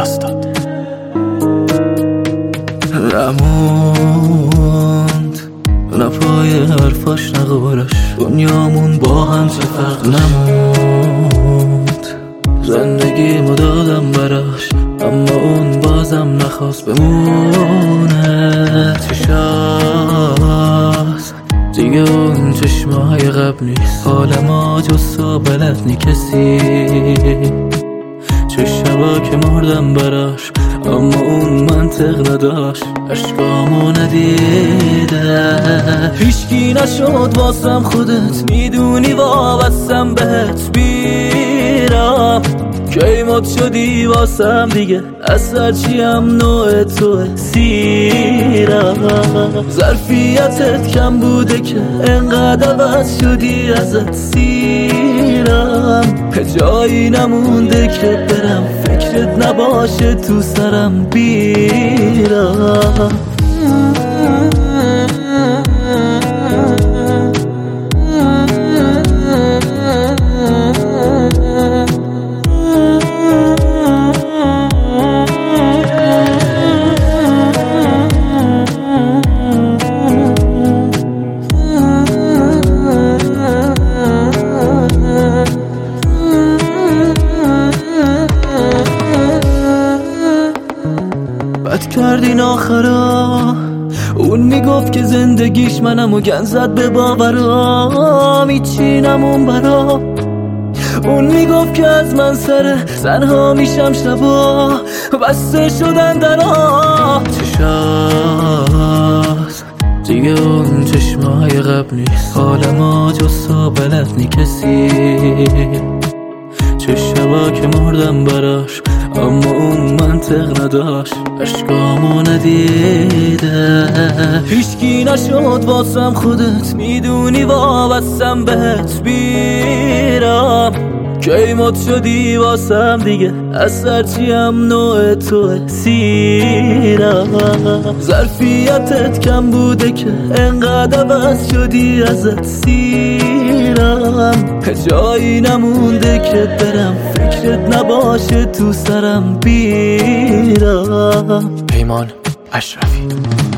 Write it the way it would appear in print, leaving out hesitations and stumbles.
استاد نموند نه پای حرفاش نه قولش، دنیامون با هم چه فرق نموند. زندگیمو دادم براش اما اون بازم نخواست بمونه. چشاست دیگه اون چشمای قبل نیست، حال ما جز تو بلد نی کسی. چه شبا که مردم براش اما اون منطق نداشت، عشقامو ندیده. هیچکی نشد واسم خودت میدونی وابستم بهت بیرم. کی مد شدی واسم دیگه از هرچیم نوع توه سیرم. ظرفیتت کم بوده که انقدر عوض شدی ازت سیرم. جایی نمونده که برم فکرت نباشه تو سرم بیرم. بد کردین آخرا، اون میگفت که زندگیش منم و گن زد به باورام. هیچی نمون برا، اون میگفت که از من سر تنها میشم شبا بسته شدن درا. چشاست دیگه اون چشمای قبل نیست، حال ما جز تو بلد نی کسی. چه شبا که مردم براش اما اون منطق نداشت، عشقامو ندیده. هیچکی نشد واسم خودت میدونی وابستم بهت بیرم. کی مد شدی واسم دیگه از هرچیم نوع توه سیرم. ظرفیتت کم بوده که انقدر عوض شدی ازت سیرم. جایی نمونده که برم فکرت نباشه تو سرم بیرم. پیمان اشرفی.